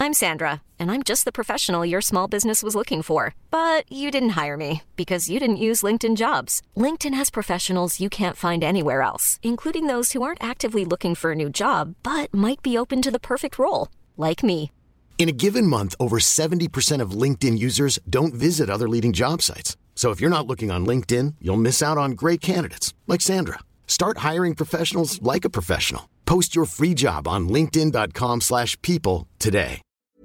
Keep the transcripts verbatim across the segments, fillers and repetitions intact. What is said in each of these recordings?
I'm Sandra, and I'm just the professional your small business was looking for. But you didn't hire me because you didn't use LinkedIn Jobs. LinkedIn has professionals you can't find anywhere else, including those who aren't actively looking for a new job, but might be open to the perfect role, like me. In a given month, over seventy percent of LinkedIn users don't visit other leading job sites. So if you're not looking on LinkedIn, you'll miss out on great candidates like Sandra. Start hiring professionals like a professional. Post your free job on linkedin.com slash people today.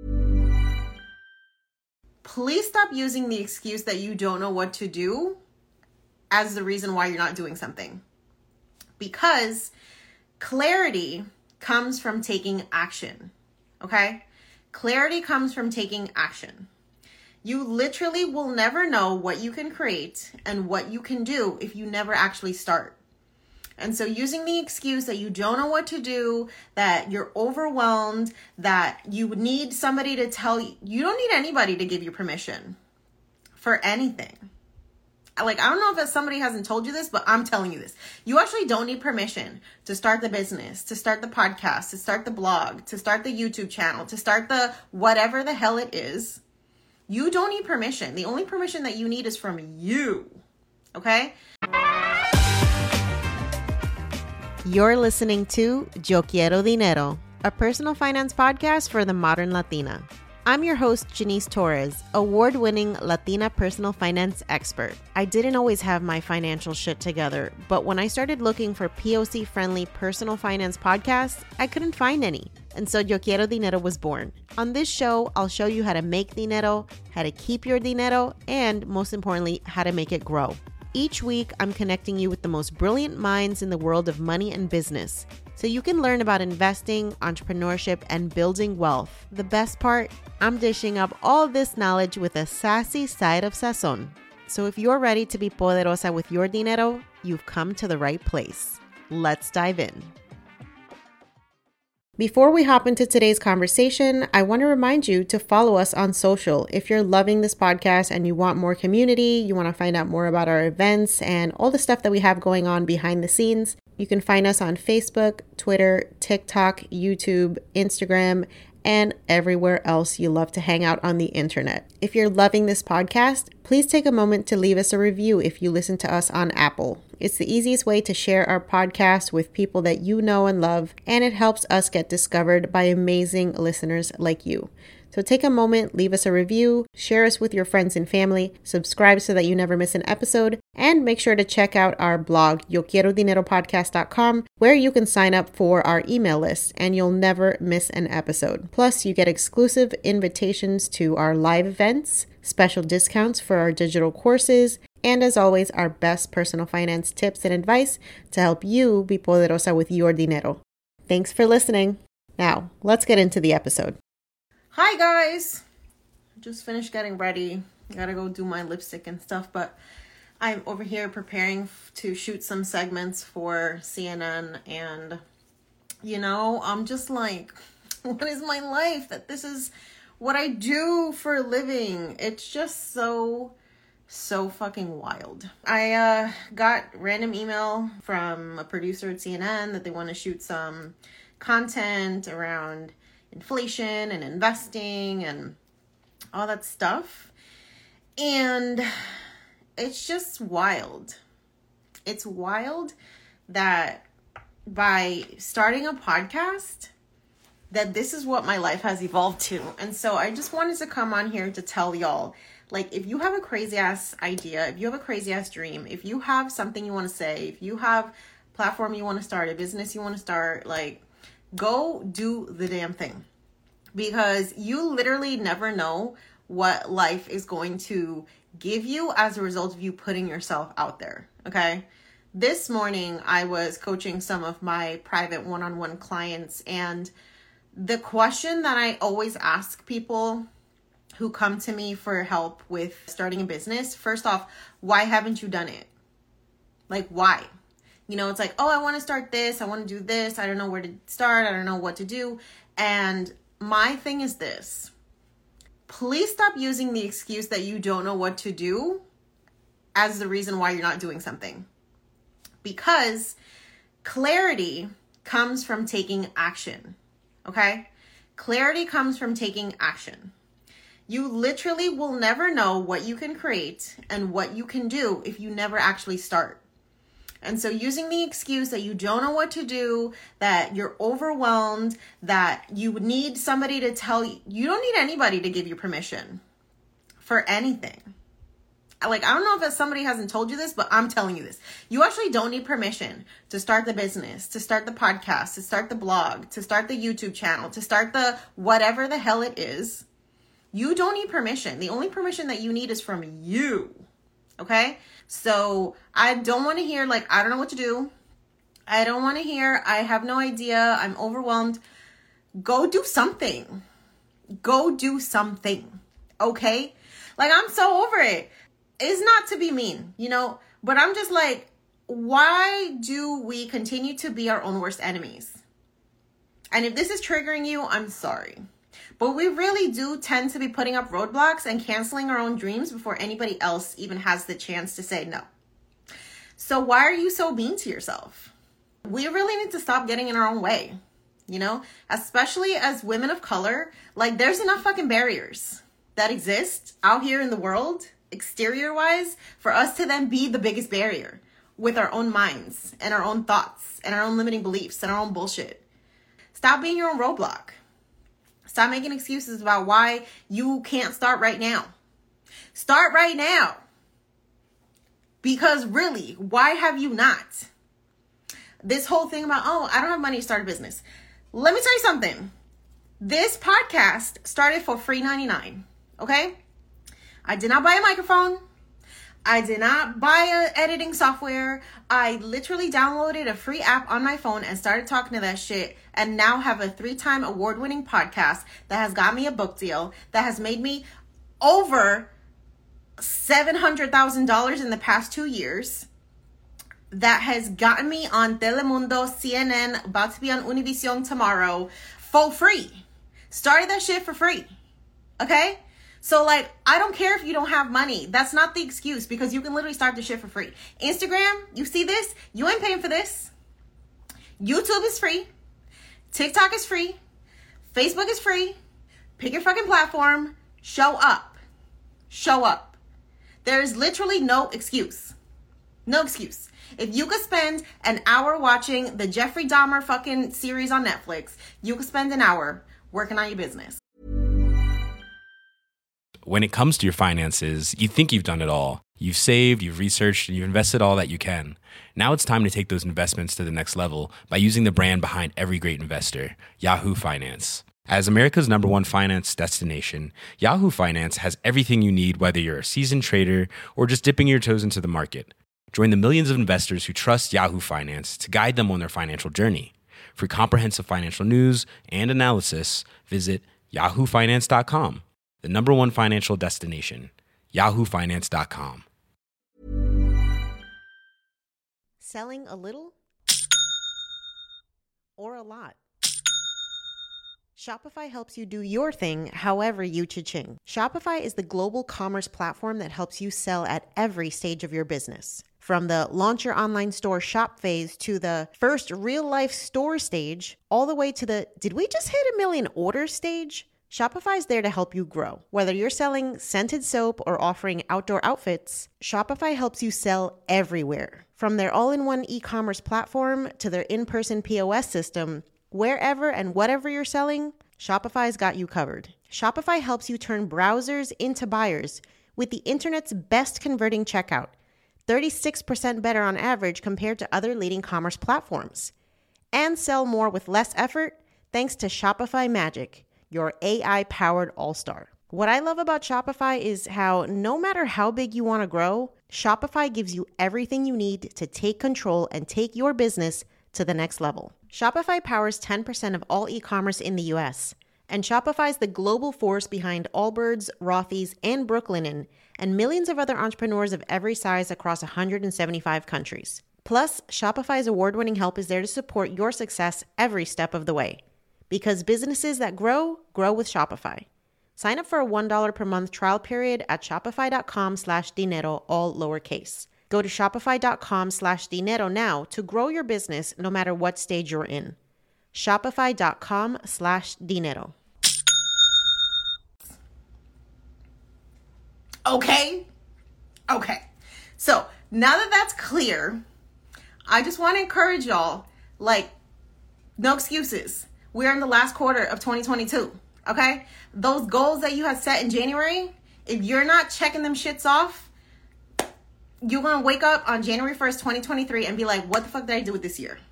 Please stop using the excuse that you don't know what to do as the reason why you're not doing something. Because clarity comes from taking action, okay? Clarity comes from taking action. You literally will never know what you can create and what you can do if you never actually start. And so using the excuse that you don't know what to do, that you're overwhelmed, that you need somebody to tell you, you don't need anybody to give you permission for anything. Like, I don't know if somebody hasn't told you this, but I'm telling you this. You actually don't need permission to start the business, to start the podcast, to start the blog, to start the YouTube channel, to start the whatever the hell it is. You don't need permission. The only permission that you need is from you. Okay? You're listening to Yo Quiero Dinero, a personal finance podcast for the modern Latina. I'm your host, Janice Torres, award-winning Latina personal finance expert. I didn't always have my financial shit together, but when I started looking for P O C-friendly personal finance podcasts, I couldn't find any. And so Yo Quiero Dinero was born. On this show, I'll show you how to make dinero, how to keep your dinero, and most importantly, how to make it grow. Each week, I'm connecting you with the most brilliant minds in the world of money and business, so you can learn about investing, entrepreneurship, and building wealth. The best part, I'm dishing up all this knowledge with a sassy side of sazon. So if you're ready to be poderosa with your dinero, you've come to the right place. Let's dive in. Before we hop into today's conversation, I want to remind you to follow us on social. If you're loving this podcast and you want more community, you want to find out more about our events and all the stuff that we have going on behind the scenes, you can find us on Facebook, Twitter, TikTok, YouTube, Instagram, and everywhere else you love to hang out on the internet. If you're loving this podcast, please take a moment to leave us a review if you listen to us on Apple. It's the easiest way to share our podcast with people that you know and love, and it helps us get discovered by amazing listeners like you. So take a moment, leave us a review, share us with your friends and family, subscribe so that you never miss an episode, and make sure to check out our blog, yo quiero dinero podcast dot com, where you can sign up for our email list and you'll never miss an episode. Plus, you get exclusive invitations to our live events, special discounts for our digital courses, and as always, our best personal finance tips and advice to help you be poderosa with your dinero. Thanks for listening. Now, let's get into the episode. Hi guys, just finished getting ready. I gotta go do my lipstick and stuff, but I'm over here preparing to shoot some segments for C N N, and you know, I'm just like, what is my life? That this is what I do for a living. It's just so, so fucking wild. I uh, got random email from a producer at C N N that they want to shoot some content around inflation and investing and all that stuff. And it's just wild. It's wild that by starting a podcast, that this is what my life has evolved to. And so I just wanted to come on here to tell y'all, like, if you have a crazy ass idea, if you have a crazy ass dream, if you have something you want to say, if you have a platform you want to start, a business you want to start, like, go do the damn thing. Because you literally never know what life is going to give you as a result of you putting yourself out there, okay? This morning, I was coaching some of my private one-on-one clients, and the question that I always ask people who come to me for help with starting a business, first off, why haven't you done it? Like, why? You know, it's like, oh, I want to start this. I want to do this. I don't know where to start. I don't know what to do. And my thing is this. Please stop using the excuse that you don't know what to do as the reason why you're not doing something. Because clarity comes from taking action, okay? Clarity comes from taking action. You literally will never know what you can create and what you can do if you never actually start. And so using the excuse that you don't know what to do, that you're overwhelmed, that you need somebody to tell you, you don't need anybody to give you permission for anything. Like, I don't know if somebody hasn't told you this, but I'm telling you this. You actually don't need permission to start the business, to start the podcast, to start the blog, to start the YouTube channel, to start the whatever the hell it is. You don't need permission. The only permission that you need is from you. Okay? So I don't want to hear like, I don't know what to do. I don't want to hear, I have no idea. I'm overwhelmed. Go do something. Go do something. Okay? Like, I'm so over it. It's not to be mean, you know, but I'm just like, why do we continue to be our own worst enemies? And if this is triggering you, I'm sorry. But we really do tend to be putting up roadblocks and canceling our own dreams before anybody else even has the chance to say no. So why are you so mean to yourself? We really need to stop getting in our own way, you know, especially as women of color. Like, there's enough fucking barriers that exist out here in the world, exterior wise, for us to then be the biggest barrier with our own minds and our own thoughts and our own limiting beliefs and our own bullshit. Stop being your own roadblock. Stop making excuses about why you can't start right now. Start right now. Because really, why have you not? This whole thing about, oh, I don't have money to start a business. Let me tell you something. This podcast started for free ninety-nine. Okay? I did not buy a microphone. I did not buy a editing software. I literally downloaded a free app on my phone and started talking to that shit, and now have a three-time award-winning podcast that has got me a book deal, that has made me over seven hundred thousand dollars in the past two years, that has gotten me on Telemundo, C N N, about to be on Univision tomorrow, for free. Started that shit for free. Okay? So, like, I don't care if you don't have money. That's not the excuse, because you can literally start the shit for free. Instagram, you see this? You ain't paying for this. YouTube is free. TikTok is free. Facebook is free. Pick your fucking platform. Show up. Show up. There is literally no excuse. No excuse. If you could spend an hour watching the Jeffrey Dahmer fucking series on Netflix, you could spend an hour working on your business. When it comes to your finances, you think you've done it all. You've saved, you've researched, and you've invested all that you can. Now it's time to take those investments to the next level by using the brand behind every great investor, Yahoo Finance. As America's number one finance destination, Yahoo Finance has everything you need, whether you're a seasoned trader or just dipping your toes into the market. Join the millions of investors who trust Yahoo Finance to guide them on their financial journey. For comprehensive financial news and analysis, visit yahoo finance dot com. The number one financial destination, yahoo finance dot com. Selling a little or a lot? Shopify helps you do your thing however you cha-ching. Shopify is the global commerce platform that helps you sell at every stage of your business. From the launch your online store shop phase to the first real life store stage, all the way to the did we just hit a million orders stage? Shopify is there to help you grow. Whether you're selling scented soap or offering outdoor outfits, Shopify helps you sell everywhere. From their all-in-one e-commerce platform to their in-person P O S system, wherever and whatever you're selling, Shopify's got you covered. Shopify helps you turn browsers into buyers with the internet's best converting checkout, thirty-six percent better on average compared to other leading commerce platforms. And sell more with less effort thanks to Shopify Magic, your A I-powered all-star. What I love about Shopify is how no matter how big you want to grow, Shopify gives you everything you need to take control and take your business to the next level. Shopify powers ten percent of all e-commerce in the U S, and Shopify is the global force behind Allbirds, Rothy's, and Brooklinen, and millions of other entrepreneurs of every size across one hundred seventy-five countries. Plus, Shopify's award-winning help is there to support your success every step of the way. Because businesses that grow, grow with Shopify. Sign up for a one dollar per month trial period at shopify.com slash dinero, all lowercase. Go to shopify.com slash dinero now to grow your business no matter what stage you're in. Shopify.com slash dinero. Okay? Okay. So now that that's clear, I just want to encourage y'all, like, no excuses. We're in the last quarter of twenty twenty-two. Okay? Those goals that you had set in January, if you're not checking them shits off, you're going to wake up on January first, twenty twenty-three and be like, what the fuck did I do with this year?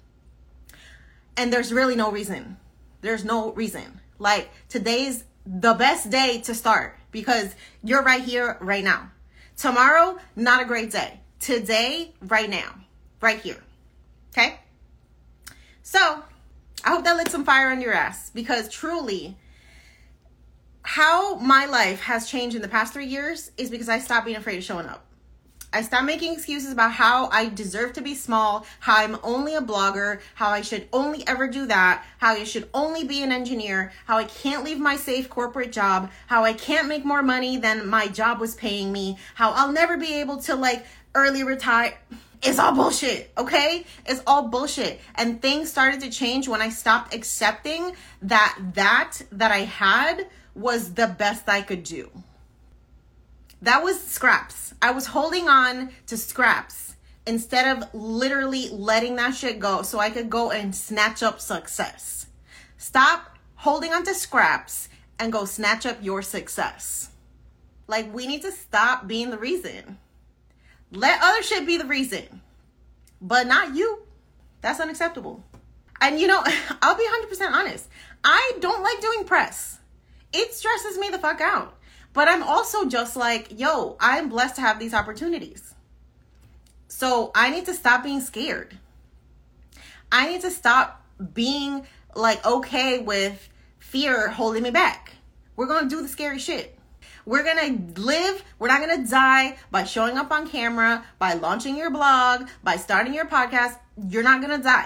And there's really no reason. There's no reason. Like, today's the best day to start because you're right here, right now. Tomorrow, not a great day. Today, right now, right here. Okay? So, I hope that lit some fire under your ass because truly, how my life has changed in the past three years is because I stopped being afraid of showing up. I stopped making excuses about how I deserve to be small, how I'm only a blogger, how I should only ever do that, how I should only be an engineer, how I can't leave my safe corporate job, how I can't make more money than my job was paying me, how I'll never be able to like early retire. It's all bullshit, okay? It's all bullshit. And things started to change when I stopped accepting that that that I had was the best I could do. That was scraps. I was holding on to scraps instead of literally letting that shit go so I could go and snatch up success. Stop holding on to scraps and go snatch up your success. Like, we need to stop being the reason. Let other shit be the reason, but not you. That's unacceptable. And you know, I'll be one hundred percent honest. I don't like doing press. It stresses me the fuck out. But I'm also just like, yo, I'm blessed to have these opportunities. So I need to stop being scared. I need to stop being like okay with fear holding me back. We're going to do the scary shit. We're going to live. We're not going to die by showing up on camera, by launching your blog, by starting your podcast. You're not going to die.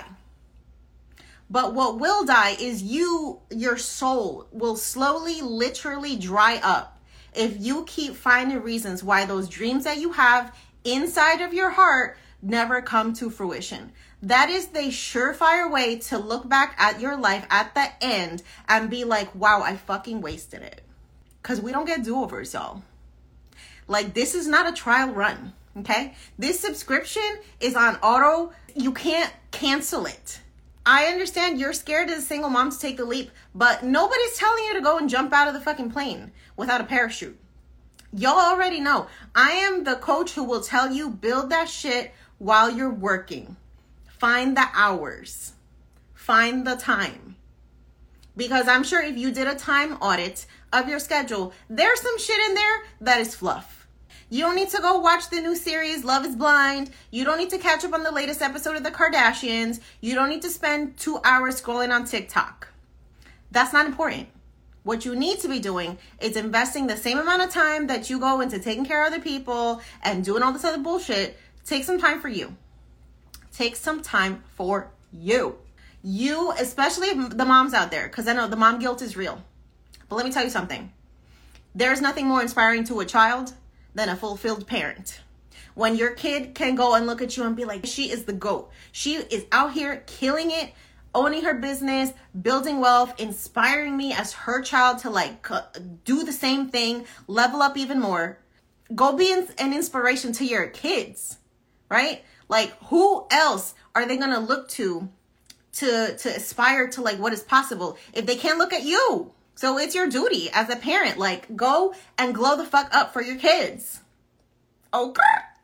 But what will die is you, your soul will slowly, literally dry up. If you keep finding reasons why those dreams that you have inside of your heart never come to fruition. That is the surefire way to look back at your life at the end and be like, wow, I fucking wasted it. Because we don't get do-overs, y'all. Like, this is not a trial run, okay? This subscription is on auto. You can't cancel it. I understand you're scared as a single mom to take the leap, but nobody's telling you to go and jump out of the fucking plane without a parachute. Y'all already know. I am the coach who will tell you build that shit while you're working. Find the hours. Find the time. Because I'm sure if you did a time audit of your schedule, there's some shit in there that is fluff. You don't need to go watch the new series, Love is Blind. You don't need to catch up on the latest episode of The Kardashians. You don't need to spend two hours scrolling on TikTok. That's not important. What you need to be doing is investing the same amount of time that you go into taking care of other people and doing all this other bullshit. Take some time for you. Take some time for you. You, especially the moms out there, because I know the mom guilt is real. But let me tell you something. There's nothing more inspiring to a child than a fulfilled parent. When your kid can go and look at you and be like, she is the GOAT. She is out here killing it, owning her business, building wealth, inspiring me as her child to like do the same thing, level up even more. Go be an inspiration to your kids, right? Like, who else are they gonna look to to to aspire to like what is possible if they can't look at you? So it's your duty as a parent, like, go and glow the fuck up for your kids. Okay.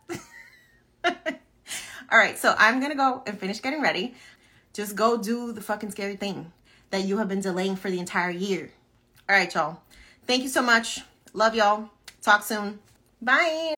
All right, so I'm going to go and finish getting ready. Just go do the fucking scary thing that you have been delaying for the entire year. All right, y'all. Thank you so much. Love y'all. Talk soon. Bye.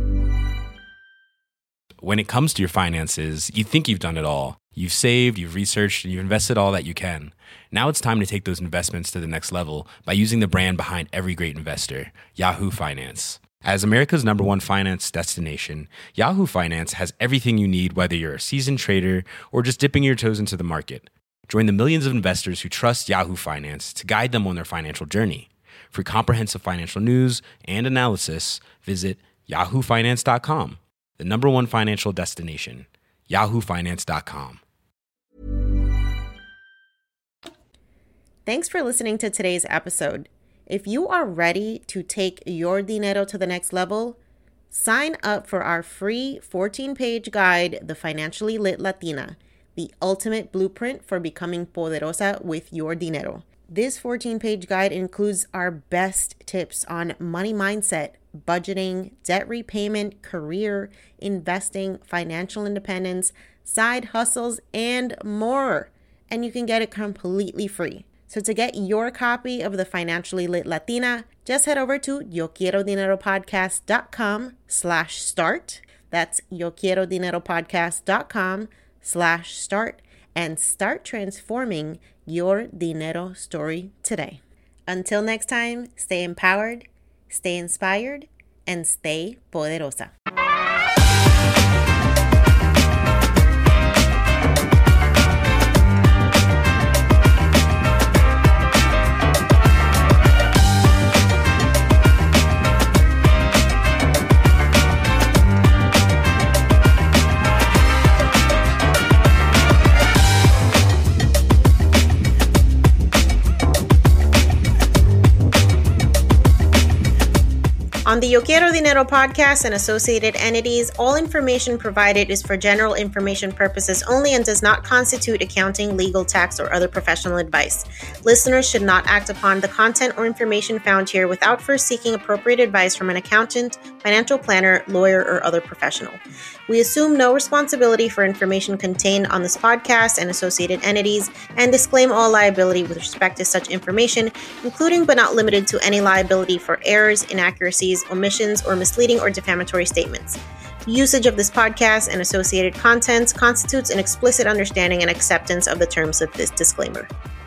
When it comes to your finances, you think you've done it all. You've saved, you've researched, and you've invested all that you can. Now it's time to take those investments to the next level by using the brand behind every great investor, Yahoo Finance. As America's number one finance destination, Yahoo Finance has everything you need, whether you're a seasoned trader or just dipping your toes into the market. Join the millions of investors who trust Yahoo Finance to guide them on their financial journey. For comprehensive financial news and analysis, visit yahoo finance dot com, the number one financial destination, yahoo finance dot com. Thanks for listening to today's episode. If you are ready to take your dinero to the next level, sign up for our free fourteen-page guide, The Financially Lit Latina, the ultimate blueprint for becoming poderosa with your dinero. This fourteen-page guide includes our best tips on money mindset, budgeting, debt repayment, career, investing, financial independence, side hustles, and more. And you can get it completely free. So to get your copy of The Financially Lit Latina, just head over to yoquierodineropodcast.com slash start. That's yoquierodineropodcast.com slash start and start transforming your dinero story today. Until next time, stay empowered, stay inspired, and stay poderosa. On the Yo Quiero Dinero podcast and associated entities, all information provided is for general information purposes only and does not constitute accounting, legal, tax, or other professional advice. Listeners should not act upon the content or information found here without first seeking appropriate advice from an accountant, financial planner, lawyer, or other professional. We assume no responsibility for information contained on this podcast and associated entities and disclaim all liability with respect to such information, including but not limited to any liability for errors, inaccuracies, omissions, or misleading or defamatory statements. Usage of this podcast and associated contents constitutes an explicit understanding and acceptance of the terms of this disclaimer.